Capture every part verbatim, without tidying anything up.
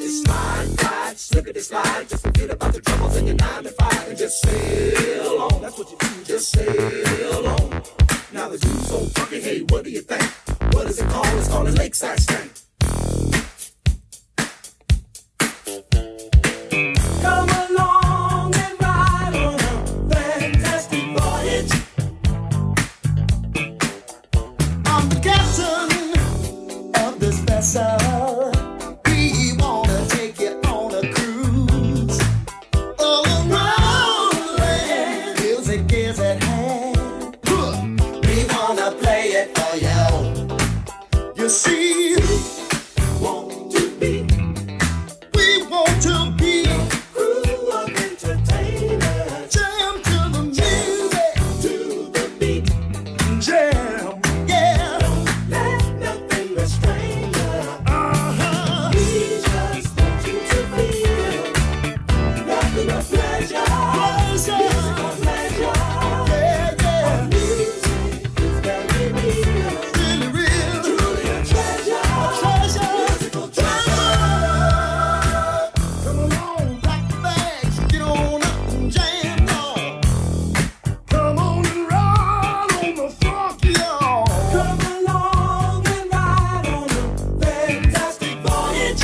Just slide, slide, slippity slide. Just forget about the troubles in your nine to five and just sail on. That's what you do. Just sail on. Now the dude's so funky. Hey, what do you think? What is it called? It's called a lakeside stank. Come along and ride on a fantastic voyage. I'm the captain of this vessel. We wanna take you on a cruise all around the land. Music is at hand. We wanna play it for you. You see, we want to be. We want to be a crew of entertainers. Jam to the music, to the beat. Jam, yeah. Don't let nothing restrain you. Uh-huh. We just want you to feel nothing but pleasure. Pleasure. Musical pleasure. Yeah, yeah. Our music is very real. Really real. Truly a treasure. A treasure. Musical treasure. Come along, pack the bags, get on up and jam, y'all. Come on and ride on the funk, y'all. Come along and ride on a fantastic voyage.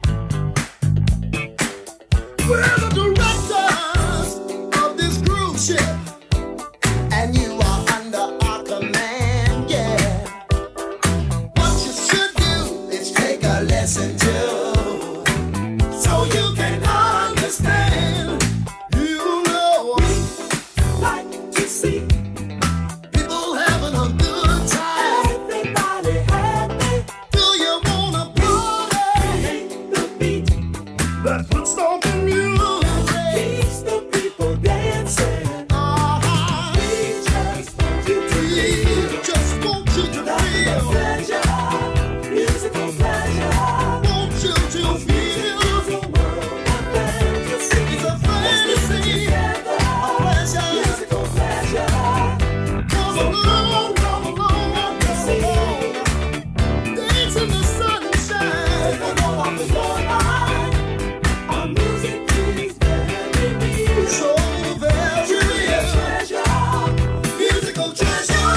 We're the directors of this cruise ship, and you are under our command, yeah. What you should do is take a lesson too, so you can understand. You know, we like to see people having a good time. Everybody happy. Do you wanna party? Hate the beat. That's what's stomping music. Keeps the people dancing. Uh-huh. We just want you to feel. Just want you to feel. Pleasure. Musical pleasure. Want you to feel. It's a world of fantasy. It's a fantasy. A pleasure. Musical pleasure. Come along, come along, come along. Dance in the sunshine. Take a roll off the line. Our music is very real. So very real. Treasure. Musical treasure.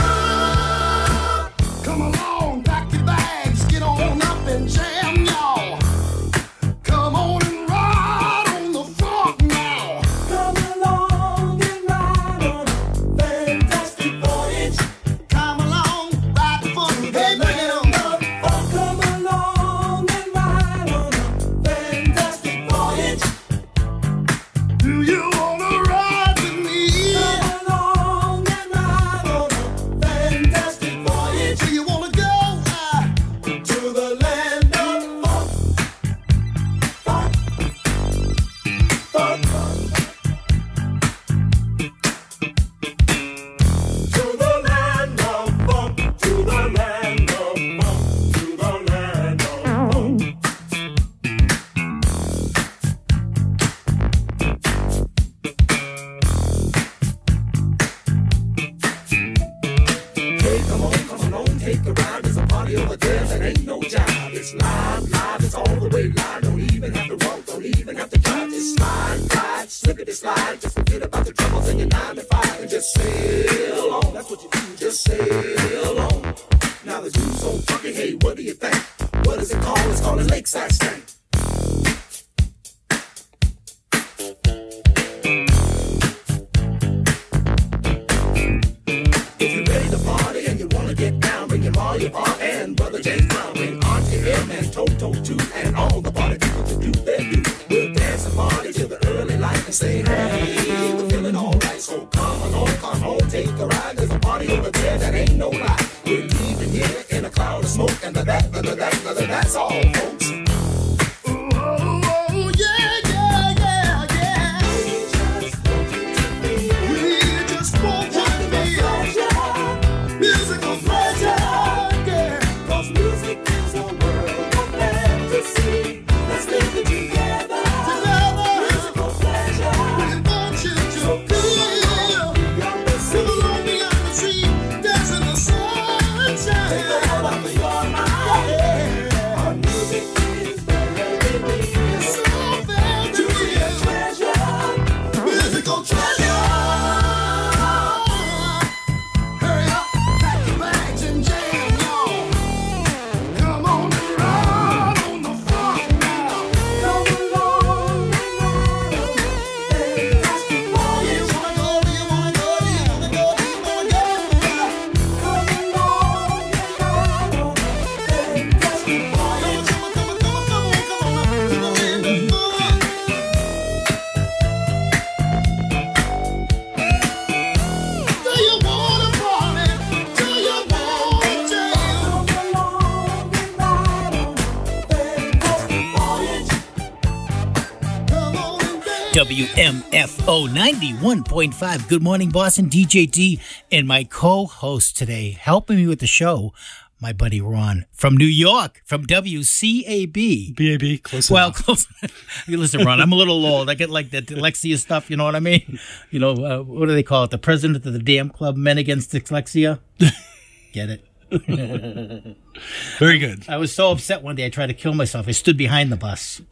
Come along, pack your bags, get on up and jam, y'all. Come on and ride on the funk now. Come along and ride on a fantastic voyage. Come along, ride the funk, hey, bring it on up. Come along and ride on a fantastic voyage. Do you wanna ride with me? Come along and ride on a fantastic voyage. Do you wanna go uh, to the land of funk? Funk, funk, funk. To the land of funk, to the land of funk, to the land of funk. Hey, come on, come on, take a ride. There's a party over there that ain't no job. It's live, live, it's all the way live. Don't even have to walk, don't even have to drive. Just slide, slide, slippity slide. Just forget about the troubles in your nine to five and just sail on. That's what you do, just sail on. Now the dude's so funky. Hey, what do you think? What is it called? It's called a lakeside stank. If you're ready to party and you wanna get down, bring your ma, your pa, and brother James Brown. Bring Auntie M and Toto too, and all the party people to do their do. We'll dance and party till the early light and say, hey, we're feeling alright. So come along, come on, take a ride. There's a party over there that ain't no lie. We're leaving here in a cloud of smoke, and the that, the that, the that, that's all, folks. Oh, yeah, yeah, yeah, yeah. We just want you to feel musical pleasure, yeah. 'Cause music is a world of fantasy. Let's live it together. Together. Musical pleasure. We want you to feel. Come along beyond the sea, dance in the sunshine. Take the world off of your mind. Yeah. Our music is W M F O ninety-one point five. Good morning, Boston. D J D and my co-host today, helping me with the show, my buddy Ron from New York, from W C A B. B A B, close well, enough. Close. You listen, Ron, I'm a little old. I get like the dyslexia stuff, you know what I mean? You know, uh, what do they call it? The president of the damn club, Men Against Dyslexia? Get it? Very good. I was so upset one day I tried to kill myself. I stood behind the bus.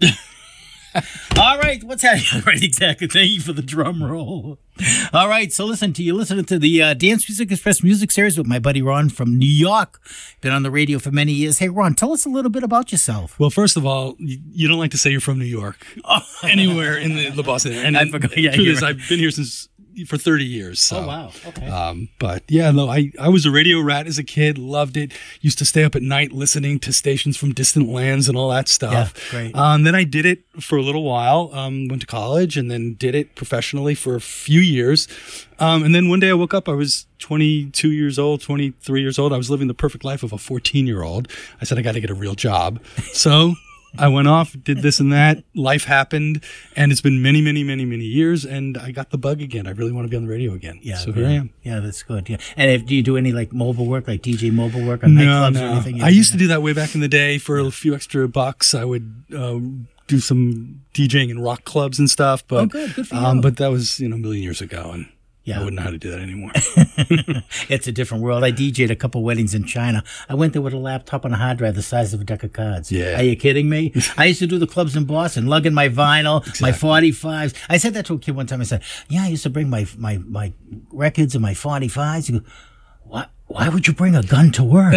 All right, what's happening? Right, exactly. Thank you for the drum roll. All right, so listen to you listening to the uh, Dance Music Express music series with my buddy Ron from New York. Been on the radio for many years. Hey, Ron, tell us a little bit about yourself. Well, first of all, you, you don't like to say you're from New York. Oh. Anywhere in the, the Boston area. And I forgot. Yeah, truth is, right. I've been here since for thirty years. So. Oh, wow. Okay. Um, but yeah, no, I, I was a radio rat as a kid, loved it. Used to stay up at night listening to stations from distant lands and all that stuff. Yeah, great. Um, then I did it for a little while, um, went to college and then did it professionally for a few years. Um, and then one day I woke up, I was twenty-two years old, twenty-three years old. I was living the perfect life of a fourteen year old. I said, I got to get a real job. So I went off, did this and that. Life happened, and it's been many, many, many, many years, and I got the bug again. I really want to be on the radio again. Yeah, so yeah. here I am. Yeah, that's good. Yeah, and if, do you do any like mobile work, like D J mobile work on no, nightclubs no. or anything? I used to do that way back in the day for a few extra bucks. I would uh, do some DJing in rock clubs and stuff. But, oh, good, good for you. Um, but that was you know a million years ago, and yeah. I wouldn't know how to do that anymore. It's a different world. I D J'd a couple weddings in China. I went there with a laptop and a hard drive the size of a deck of cards. Yeah. Are you kidding me? I used to do the clubs in Boston, lugging my vinyl, exactly. my forty-fives. I said that to a kid one time. I said, yeah, I used to bring my my, my records and my forty-fives. He goes, what? Why would you bring a gun to work?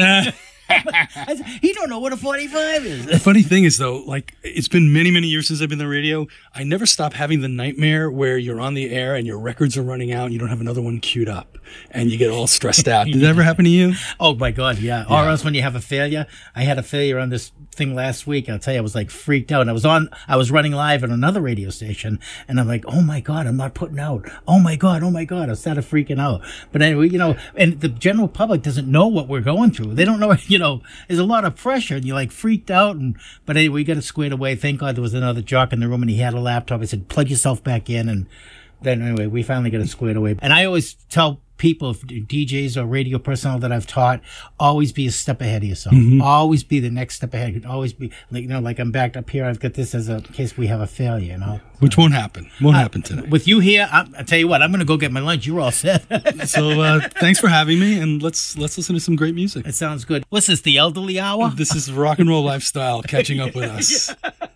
I said, he don't know what a forty-five is. The funny thing is, though, like it's been many, many years since I've been on the radio. I never stop having the nightmare where you're on the air and your records are running out and you don't have another one queued up and you get all stressed out. Did that ever happen to you? Oh, my God, yeah. yeah. Or else when you have a failure. I had a failure on this thing last week. I'll tell you, I was like freaked out. I was on, I was running live on another radio station and I'm like, oh, my God, I'm not putting out. Oh, my God, oh, my God. I started freaking out. But anyway, you know, and the general public doesn't know what we're going through. They don't know, you know, there's a lot of pressure and you're like freaked out. And But anyway, we got it squared away. Thank God there was another jock in the room and he had a laptop. I said, plug yourself back in. And then anyway, we finally got it squared away. And I always tell people, if D Js or radio personnel that I've taught, always be a step ahead of yourself. Mm-hmm. Always be the next step ahead. Always be, like, you know, like I'm backed up here. I've got this as a in case we have a failure, you know. Which won't happen. Won't uh, happen today. With you here, I, I'll tell you what, I'm going to go get my lunch. You're all set. So uh, thanks for having me, and let's let's listen to some great music. It sounds good. What's this, the elderly hour? This is rock and roll lifestyle catching up with us.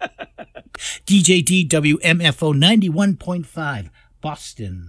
D J D W M F O ninety-one point five, Boston.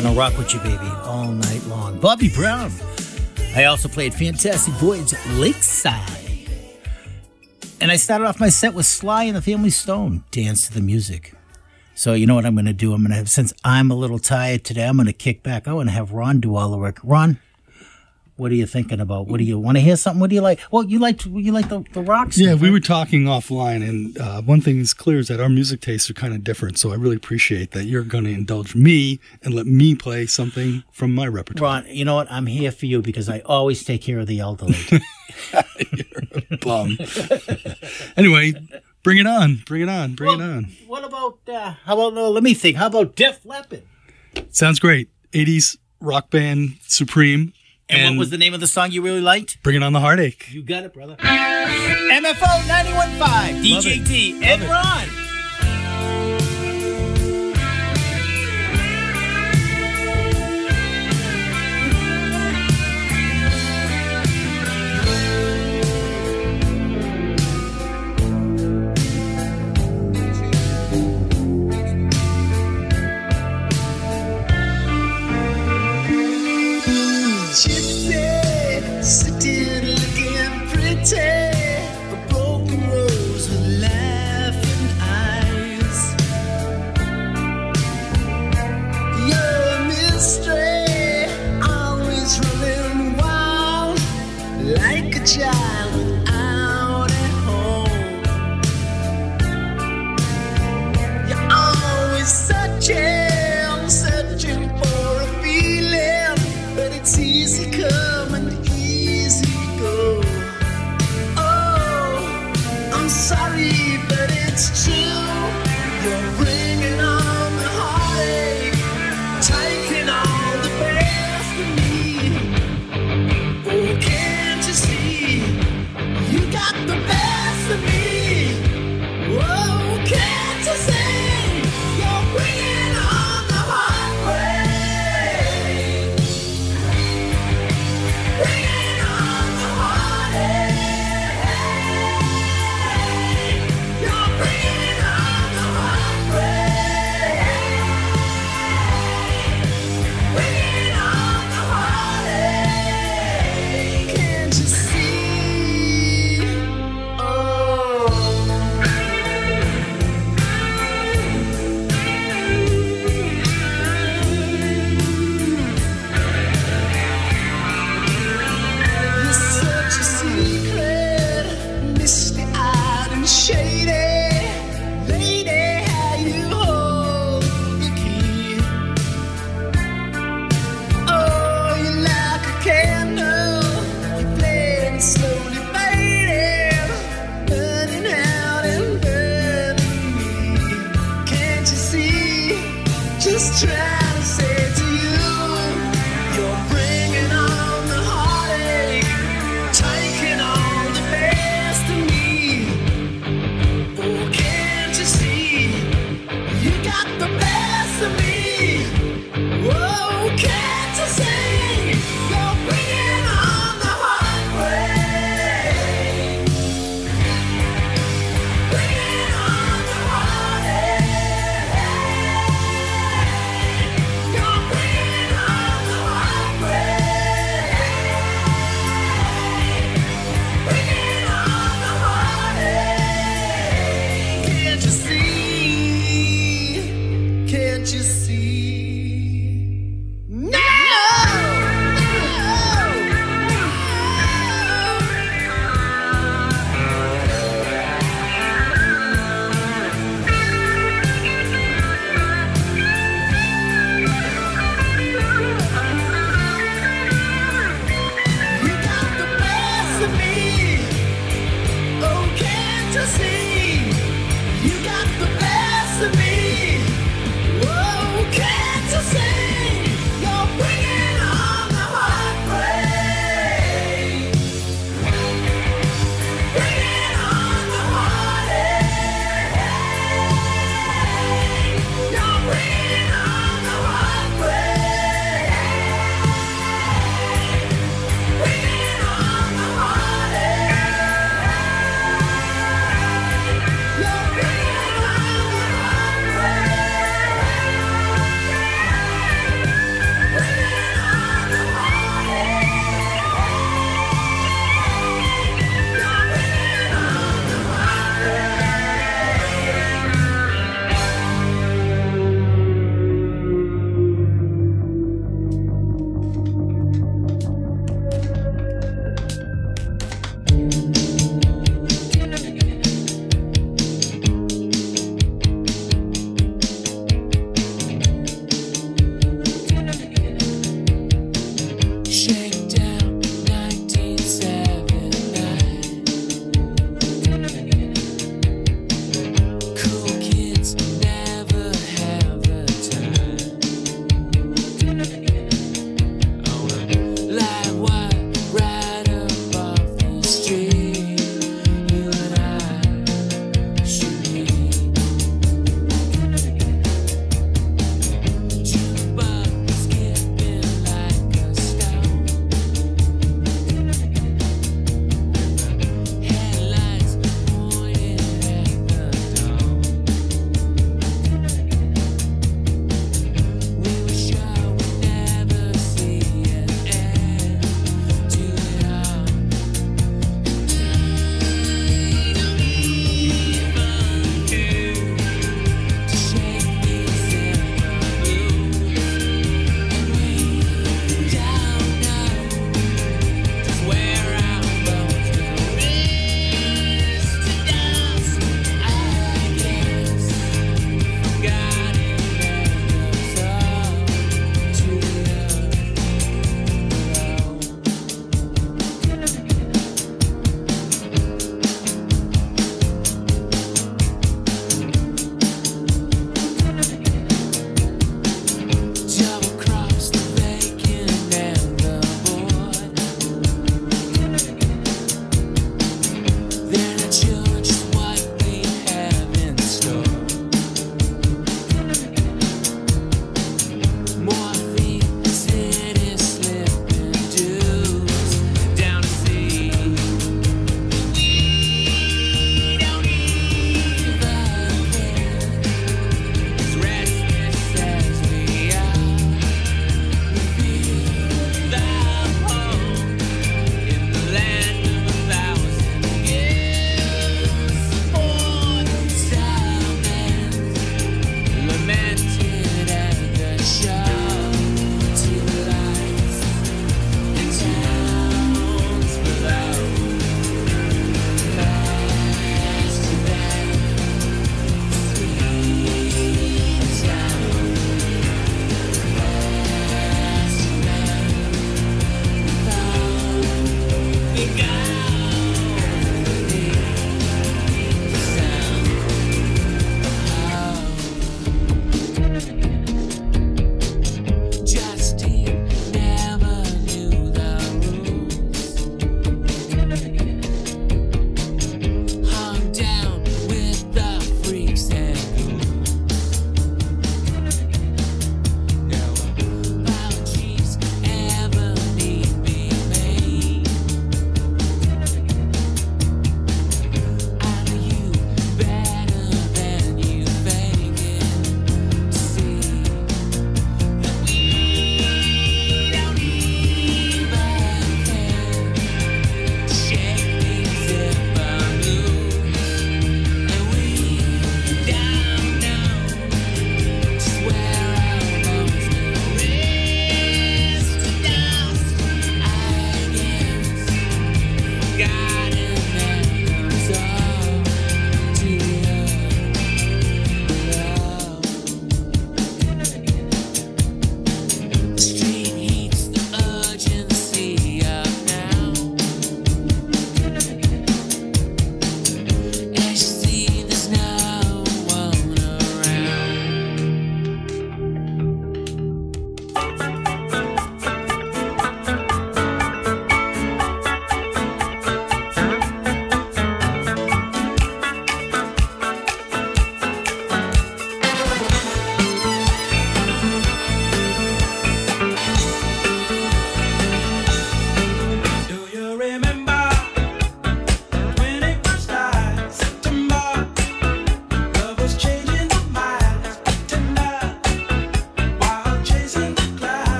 gonna rock with you, baby, all night long. Bobby Brown. I also played Fantastic Voyage Lakeside. And I started off my set with Sly and the Family Stone, Dance to the Music. So you know what I'm gonna do? I'm gonna have, since I'm a little tired today, I'm gonna kick back. I wanna have Ron do all the work. Ron, what are you thinking about? What do you want to hear? Something? What do you like? Well, you like you like the the rock stuff. Yeah, we right? were talking offline, and uh, one thing is clear is that our music tastes are kind of different. So I really appreciate that you're going to indulge me and let me play something from my repertoire. Ron, you know what? I'm here for you because I always take care of the elderly. You're a bum. Anyway, bring it on, bring it on, bring well, it on. What about? Uh, how about? No, let me think. How about Def Leppard? Sounds great. eighties rock band Supreme. And, And what was the name of the song you really liked? Bring It On the Heartache. You got it, brother. M F O ninety-one point five, D J T, and Ron. Gypsy, sitting looking pretty, a broken rose with laughing eyes. You're a mystery, always running wild, like a child without a home. You're always searching, searching for a feeling, but it's easy come and easy go. Oh, I'm sorry, but it's true. You're bringing on the heartache, taking all the best of me. Oh, can't you see? You got the best of me. Oh, can't you see? You're bringing on the heartbreak. Bringing on the heartache. You're bringing on the heartbreak. Bringing on the heartache. Can't you see? Oh. You're such a secret, misty-eyed and shady. Lady, how you hold the key. Oh, you're like a candle, you're flaring slowly fading, burning out and burning me. Can't you see? Just trying to say to you, you're bringing on the heartache, taking all the best of me. Oh, can't you see? You got the best of me. Oh, can't you see? You're bringing on the heartbreak. Bringing on the heartache.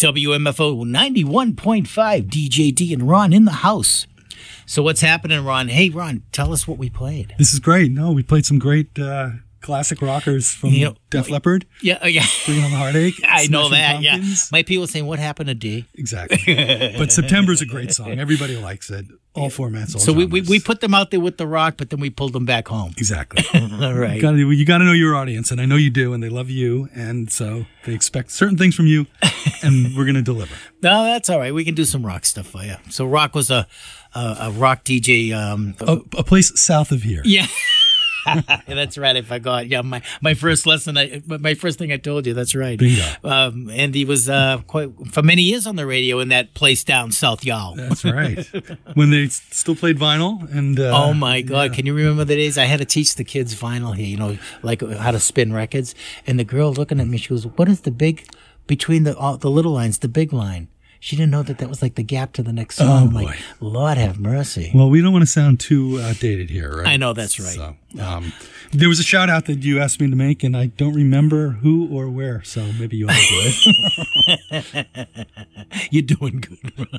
W M F O ninety-one point five, D J D and Ron in the house. So what's happening, Ron? Hey, Ron, tell us what we played. This is great. No, we played some great uh, classic rockers from You know, Def Leppard. Yeah, oh, yeah. Bringing on the Heartache. I know Smashing that, Pumpkins. yeah. My people saying, what happened to D? Exactly. But September's a great song. Everybody likes it. All formats, all So we, we genres. we put them out there with the rock, but then we pulled them back home. Exactly. All right. You gotta, you gotta know your audience, and I know you do, and they love you, and so they expect certain things from you, and we're gonna deliver. No, that's all right. We can do some rock stuff for you. So rock was a a, a rock D J. Um, A, a place south of here. yeah. That's right. I forgot. Yeah, my, my first lesson, I, my first thing I told you. That's right. Bingo. Um, and he was uh, quite for many years on the radio in that place down South Y'all. That's right. When they s- still played vinyl, and uh, Oh my God! Can you remember the days I had to teach the kids vinyl here? You know, like how to spin records. And the girl looking at me, she goes, "What is the big between the all, the little lines? The big line." She didn't know that that was like the gap to the next song. Oh, I'm like, boy. Lord have mercy. Well, we don't want to sound too outdated here, right? I know that's right. So, um, there was a shout out that you asked me to make, and I don't remember who or where. So maybe you want to do it. You're doing good, Ron.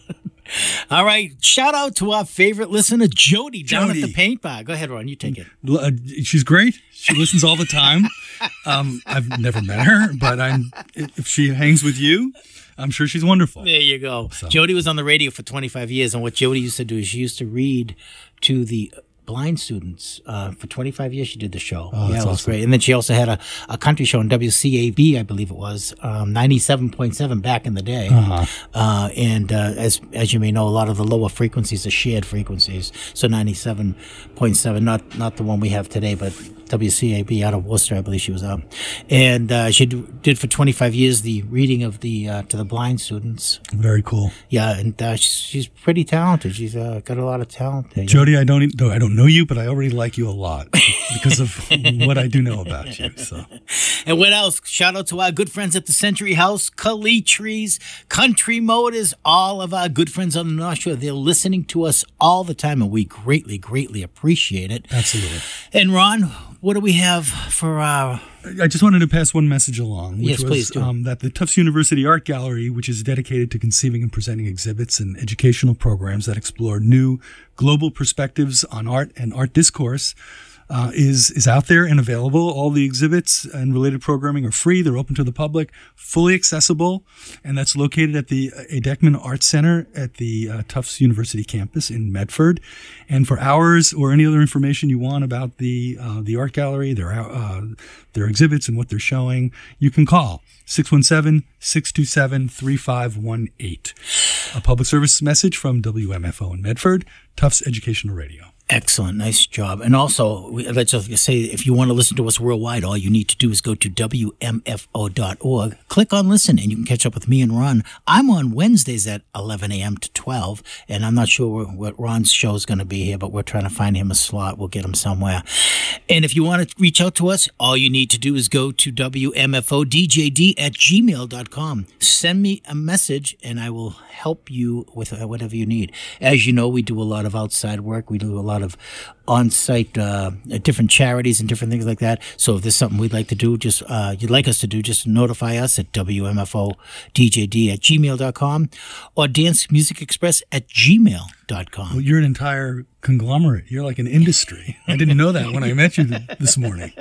All right. Shout out to our favorite listener, Jody, down Jody. at the paint bar. Go ahead, Ron. You take it. L- uh, she's great. She listens all the time. Um, I've never met her, but I'm. If she hangs with you, I'm sure she's wonderful. There you go. Jody was on the radio for twenty-five years, and what Jody used to do is she used to read to the blind students. Uh, for twenty-five years, she did the show. Oh, yeah, that's it was awesome. great. And then she also had a, a country show on W C A B, I believe it was, um, ninety-seven point seven back in the day. Uh-huh. Uh, and uh, as as you may know, a lot of the lower frequencies are shared frequencies. So ninety-seven point seven, not not the one we have today, but W C A B out of Worcester, I believe she was out. And uh, she d- did for twenty-five years the reading of the uh, to the blind students. Very cool. Yeah, and uh, she's, she's pretty talented. She's uh, got a lot of talent there. Jody, I don't, e- no, I don't know you, but I already like you a lot because of what I do know about you. So, And what else? Shout out to our good friends at the Century House, Calitries, Country Motors, all of our good friends on the North Shore. They're listening to us all the time, and we greatly, greatly appreciate it. absolutely. And Ron, what do we have for our... I just wanted to pass one message along, which Yes, was please do. Um, that the Tufts University Art Gallery, which is dedicated to conceiving and presenting exhibits and educational programs that explore new global perspectives on art and art discourse, uh, is is out there and available. All the exhibits and related programming are free. They're open to the public, fully accessible, and that's located at the Adekman Art Center at the uh, Tufts University campus in Medford. And for hours or any other information you want about the uh, the art gallery, their uh, their exhibits and what they're showing, you can call six one seven, six two seven, three five one eight. A public service message from W M F O in Medford, Tufts Educational Radio. Excellent. Nice job. And also, we- let's just say, if you want to listen to us worldwide, all you need to do is go to W M F O dot org, click on listen, and you can catch up with me and Ron. I'm on Wednesdays at eleven a.m. to twelve, and I'm not sure what Ron's show is going to be here, but we're trying to find him a slot. We'll get him somewhere. And if you want to reach out to us, all you need to do is go to W M F O D J D at gmail dot com. Send me a message, and I will help you with uh, whatever you need. As you know, we do a lot of outside work. We do a lot of on-site uh, different charities and different things like that. So if there's something we'd like to do, just uh, you'd like us to do, just notify us at W M F O D J D at gmail dot com or Dance Music Express at gmail dot com. Well, you're an entire conglomerate. You're like an industry. I didn't know that when I met you th- this morning.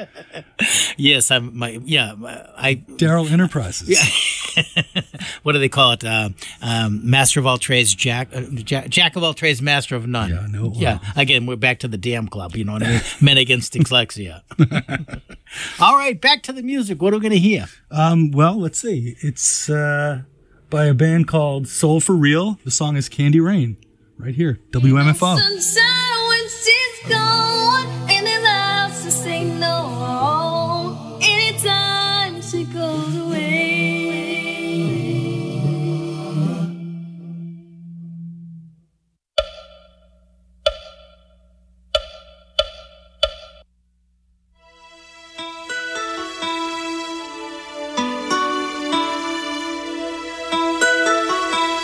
Yes, I'm. My yeah, I. Daryl Enterprises. What do they call it? Uh, um, master of all trades, jack, uh, jack, jack of all trades, master of none. Yeah, no, Yeah. Again, we're back to the damn club. You know what I mean? Men against dyslexia. All right, back to the music. What are we going to hear? Um, well, let's see. It's uh, by a band called Soul for Real. The song is Candy Rain. Right here, W M F O. Sunshine when she's gone, and it loves to say no. Anytime she goes away.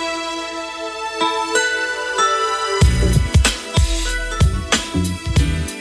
Thank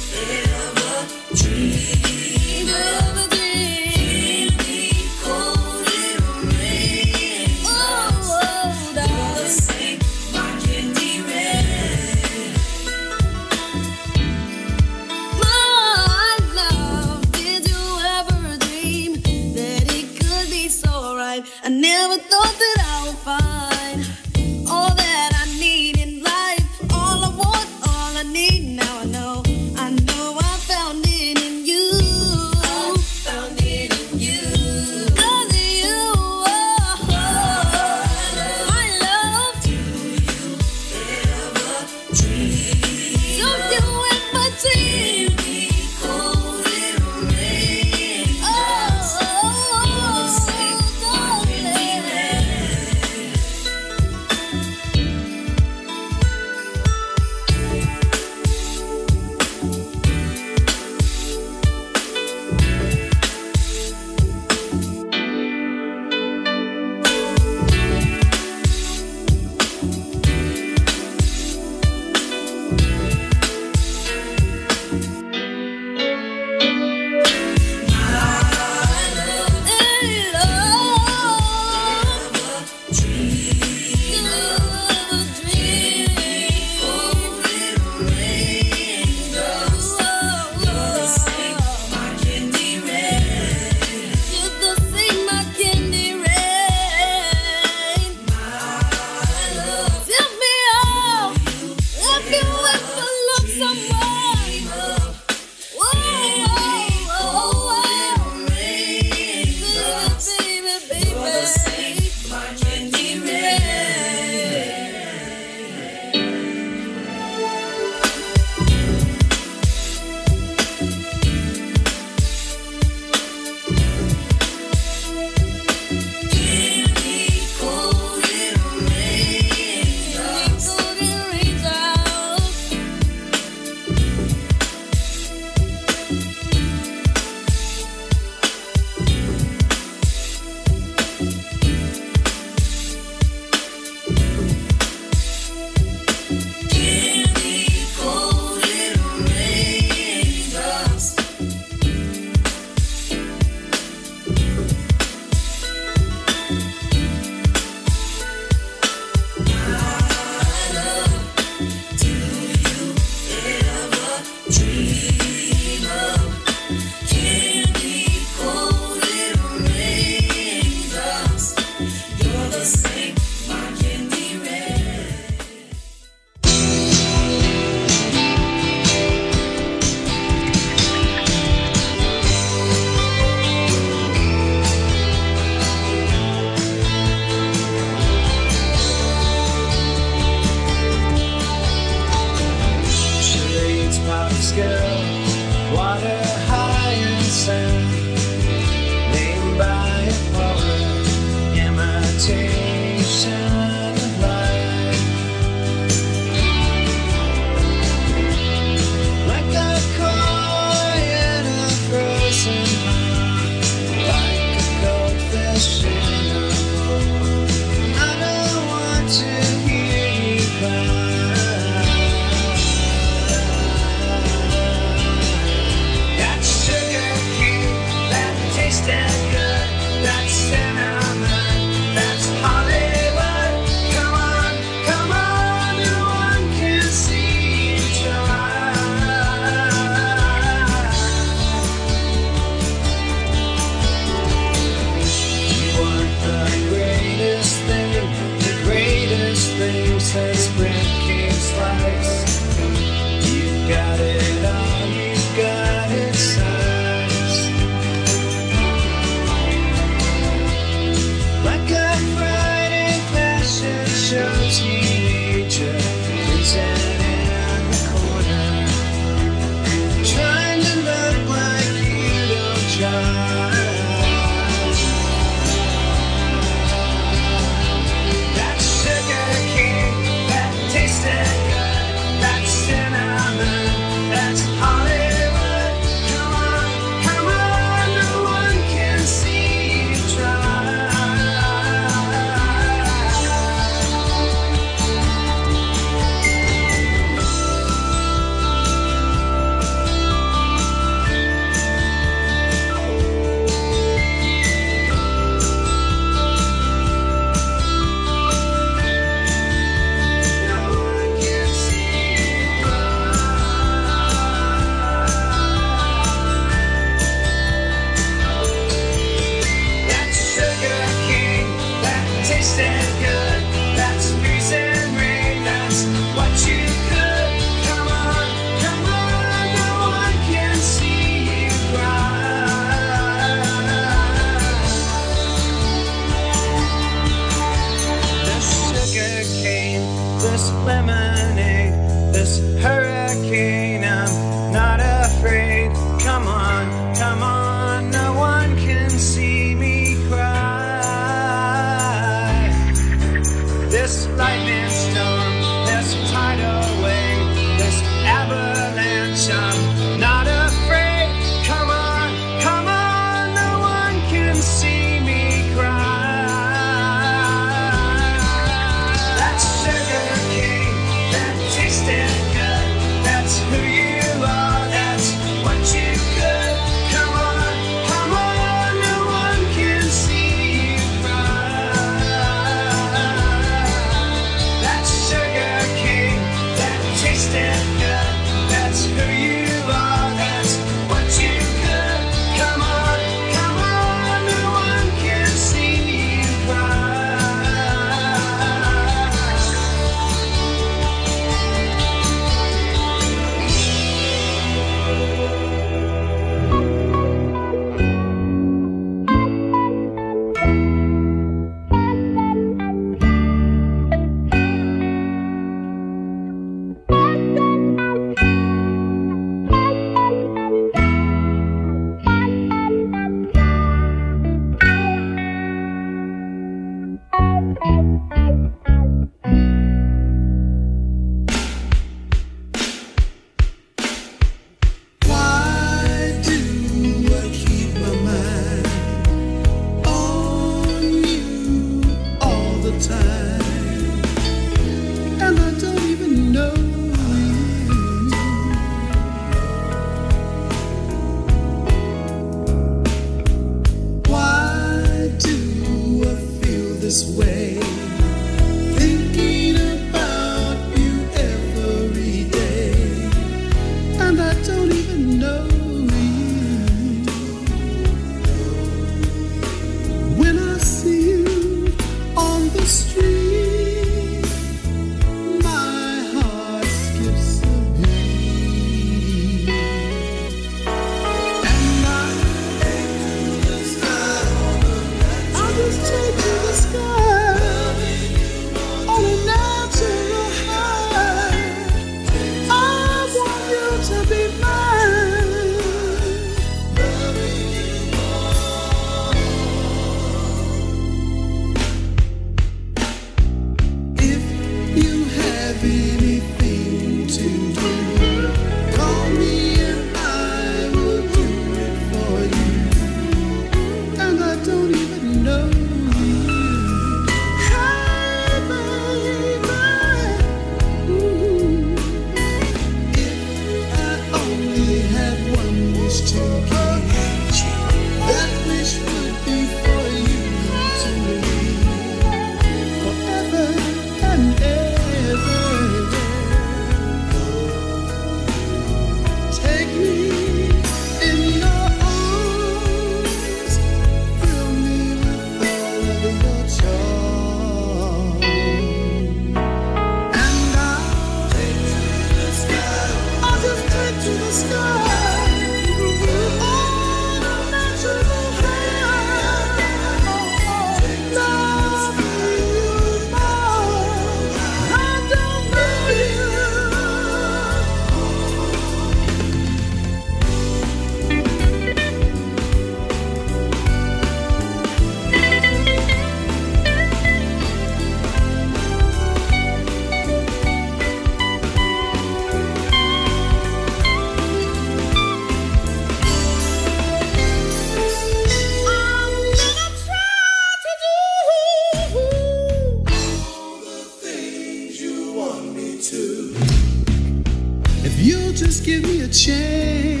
if you'll just give me a chance.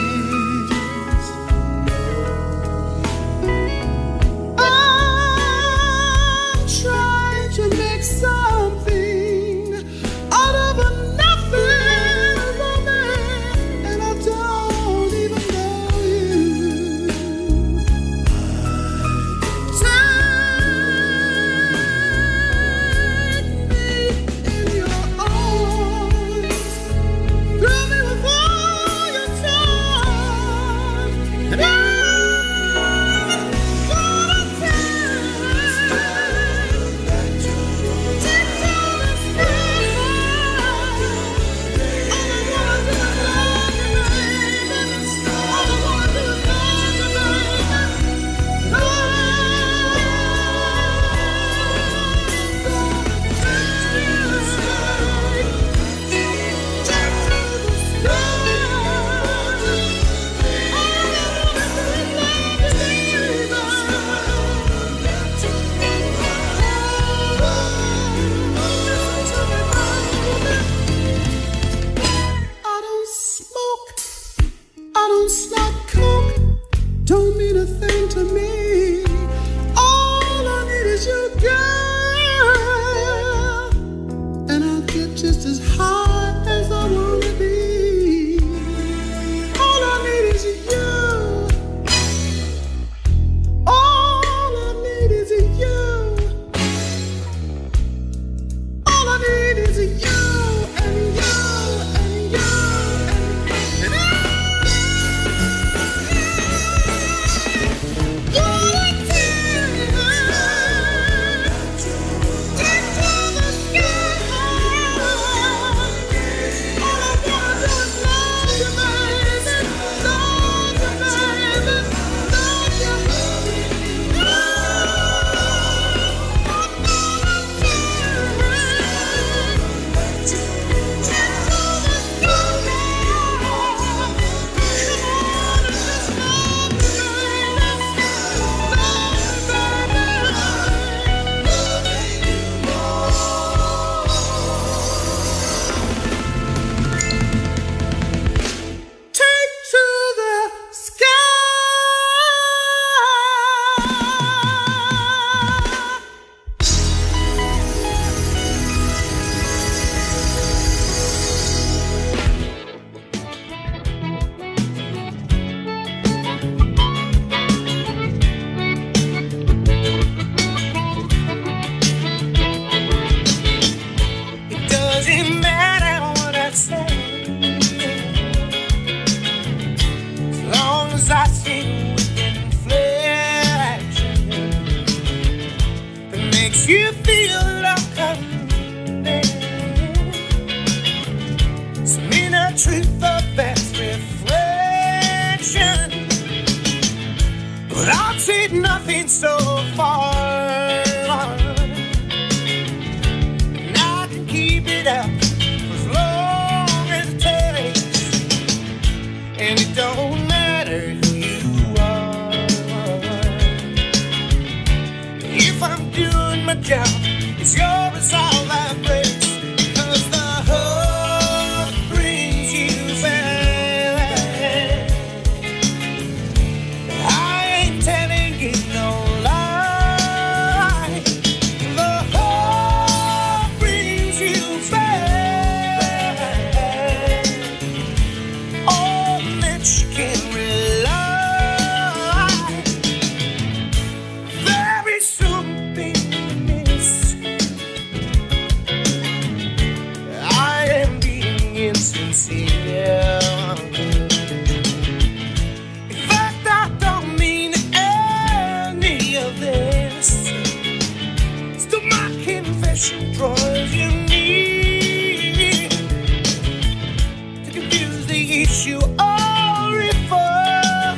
I'm trying to make something out of a nothing romance, and I don't even know you. Take me in your arms, thrill me with all your charms, and I'm gonna take, take to the sky. All I wanna do is love you, baby. All I wanna do is love you, baby. I don't smoke, I don't snort coke, don't mean a thing to me. All I need is you, girl, and I'll get just as high as I wanna be. All I need is you. All I need is you. All I need is you and you and you and, and I. Gonna take take to the sky. All I wanna do is love you, baby. Love you, baby. Love you, baby. Take to the sky. It doesn't matter what I say, as long as I stay within reflection that makes you feel like I'm there. Some inner truth of that reflection, but I'll take nothing so far. And I can keep it up for as long as it takes. And it don't matter who you are. If I'm doing my job, it's yours is all that breaks. 'Cause the heart brings you back. I ain't telling you no lie. The heart brings you back. On that you can rely. There is something amiss. I am being insincere. In fact, I don't mean any of this. Still, my confession draws you near to confuse the issue or refer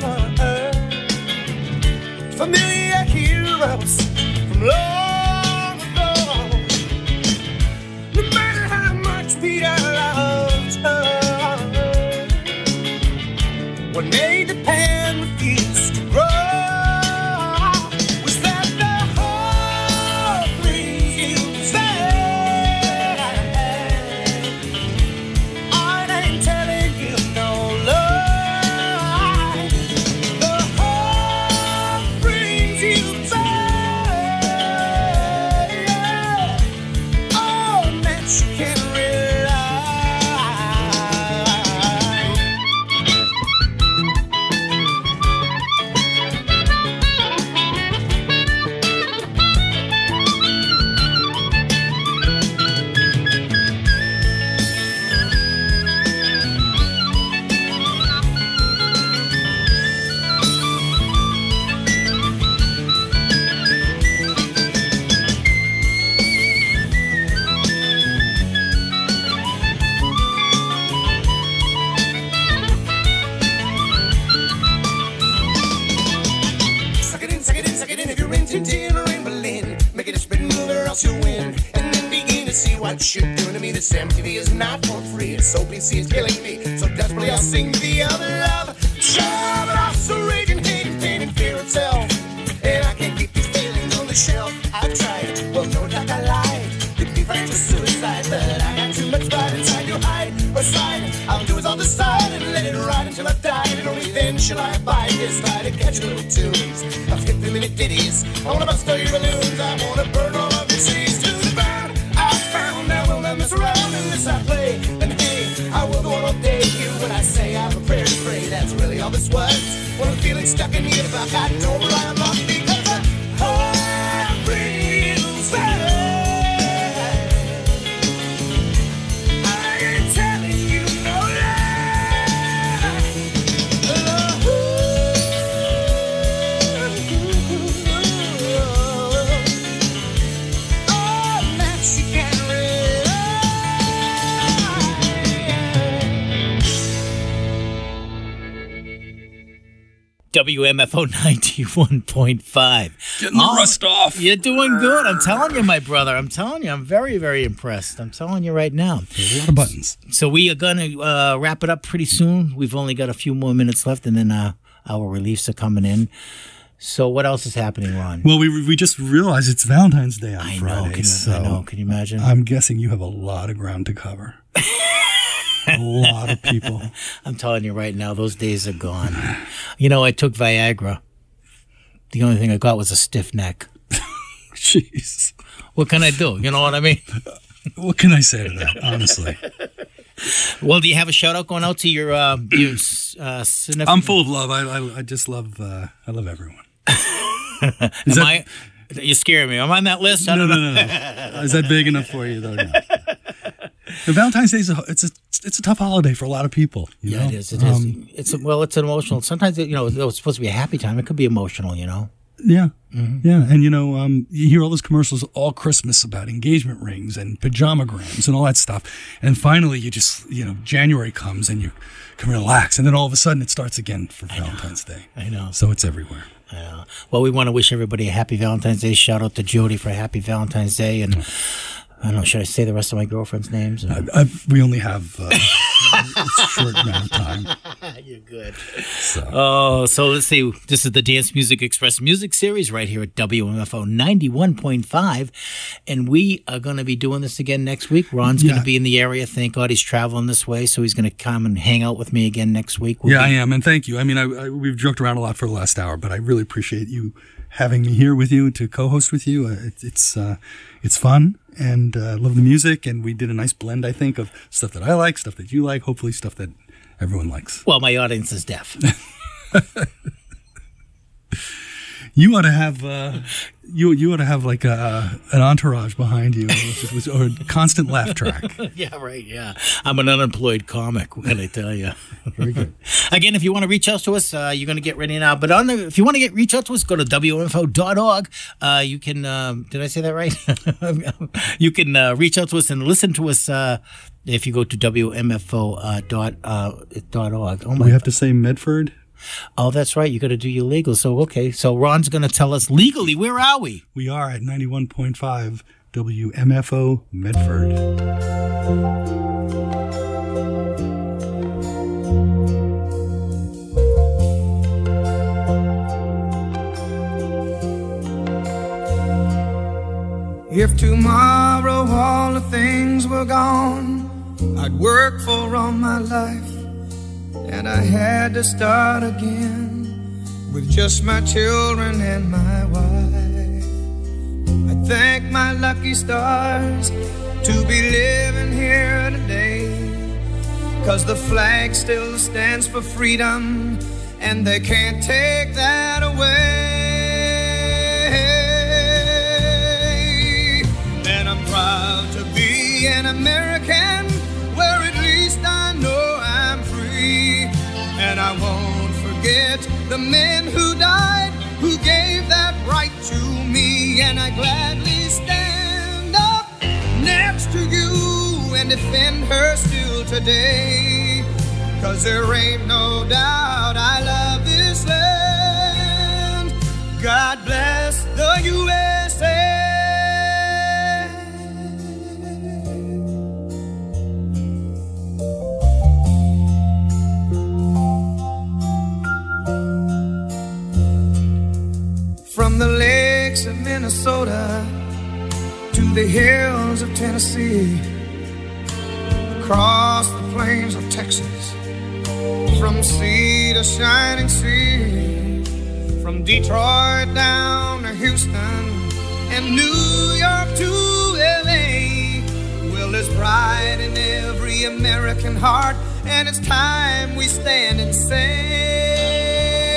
familiar heroes from long ago. No matter how much Peter loved her, when they depend refused to grow, was that the heart brings you back? I ain't see what you're doing to me. This M T V is not for free. It's O P C is killing me. So desperately I'll sing the other love. Sure, but I'm so raging, hating, pain, and fear itself. And I can't keep these feelings on the shelf. I've tried, well, no doubt I lied. Didn't be friends with suicide, but I got too much pride inside your hide or slide. I'll do is I'll decide and let it ride until I die. And only then shall I abide this lie to catch little tunes of fifty minute ditties. I wanna bust all your balloons. I wanna burn all of the trees to the ground. I found I will not mess around unless I play. Then hey, I will go on all day. Hear when I say I have a prayer to pray. That's really all this was. When I'm feeling stuck in the if I got no rely on luck because I'm hungry inside. I ain't telling you no lie. Oh, Mexican red. W M F O ninety-one point five. Getting the rust off. You're doing good. I'm telling you, my brother. I'm telling you, I'm very, very impressed. I'm telling you right now. There's a lot of buttons. So we are going to uh, wrap it up pretty soon. We've only got a few more minutes left, and then uh, our reliefs are coming in. So what else is happening, Ron? Well, we we just realized it's Valentine's Day on I Friday. know. Can you, so I know. Can you imagine? I'm guessing you have a lot of ground to cover. A lot of people. I'm telling you right now, those days are gone. You know, I took Viagra. The only thing I got was a stiff neck. Jeez. What can I do? You know what I mean? What can I say to that, honestly? Well, do you have a shout out going out to your uh, your uh, significant? I'm full of love. I I, I just love uh, I love everyone. Am that- I? You're scaring me. I'm on that list. I No, don't no, know. no, no. Is that big enough for you, though? No. The Valentine's Day is a it's a it's a tough holiday for a lot of people. You Yeah, know? it is. It is. Um, It's a, well, it's an emotional. Sometimes you know it's supposed to be a happy time. It could be emotional. You know. Yeah, yeah, and you know, um, you hear all those commercials all Christmas about engagement rings and pajamagrams and all that stuff, and finally, you just you know, January comes and you can relax, and then all of a sudden it starts again for Valentine's Day. I know. So it's everywhere. Yeah. Well, we want to wish everybody a happy Valentine's Day. Shout out to Jody for a happy Valentine's Day, and I don't know. Should I say the rest of my girlfriend's names? I, I, we only have uh, a short amount of time. You're good. So. Oh, so let's see. This is the Dance Music Express music series right here at W M F O ninety-one point five. And we are going to be doing this again next week. Ron's Yeah. going to be in the area. Thank God he's traveling this way. So he's going to come and hang out with me again next week. We'll Yeah, be- I am, and thank you. I mean, I, I, we've joked around a lot for the last hour, but I really appreciate you having me here with you to co-host with you. Uh, it, it's uh, it's fun, and uh, love the music, and we did a nice blend, I think, of stuff that I like, stuff that you like, hopefully stuff that everyone likes. Well, my audience is deaf. You ought to have uh, you you ought to have like a, an entourage behind you, with, with, or a constant laugh track. Yeah, right. Yeah. I'm an unemployed comic. What can I tell you? Very good. Again, if you want to reach out to us, uh, you're going to get ready now. But on the, if you want to get reach out to us, go to W M F O dot org. Uh, you can, um, did I say that right? You can uh, reach out to us and listen to us uh, if you go to W M F O dot org. Oh, my We have to say Medford. Oh, that's right. You got to do your legal. So, okay. So Ron's going to tell us legally, where are we? We are at ninety-one point five W M F O Medford. If tomorrow all the things were gone I'd work for all my life, and I had to start again with just my children and my wife. I thank my lucky stars to be living here today, 'cause the flag still stands for freedom, and they can't take that away. And I'm proud to be an American, where at least I know I'm free. And I won't forget the men who died, who gave that right to me. And I gladly stand up next to you and defend her still today, 'cause there ain't no doubt I love this land. God bless the U S A. Minnesota to the hills of Tennessee, across the plains of Texas, from sea to shining sea, from Detroit down to Houston and New York to L A. Well, there's pride in every American heart, and it's time we stand and say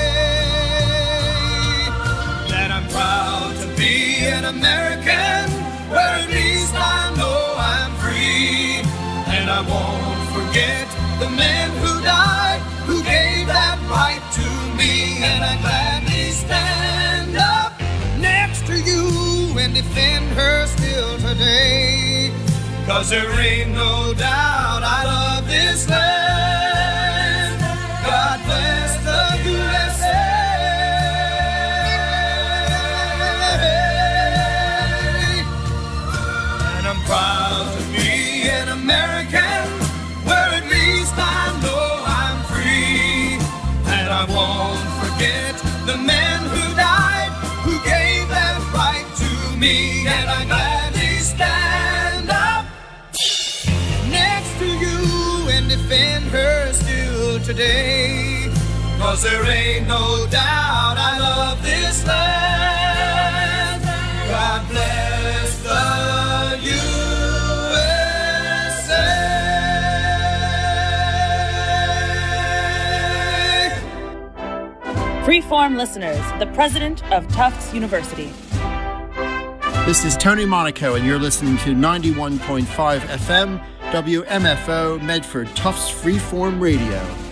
that I'm proud to be an American, where at least I know I'm free. And I won't forget the men who died, who gave that right to me. And I gladly stand up next to you and defend her still today. 'Cause there ain't no doubt I love this land. God bless the U S A. And I'm proud to be an American, where at least I know I'm free. And I won't forget the men who died, who gave that right to me. And I gladly stand up next to you and defend her still today. 'Cause there ain't no doubt I love this land. God bless the U S A. Freeform listeners, the president of Tufts University. This is Tony Monaco, and you're listening to ninety-one point five F M, W M F O, Medford Tufts Freeform Radio.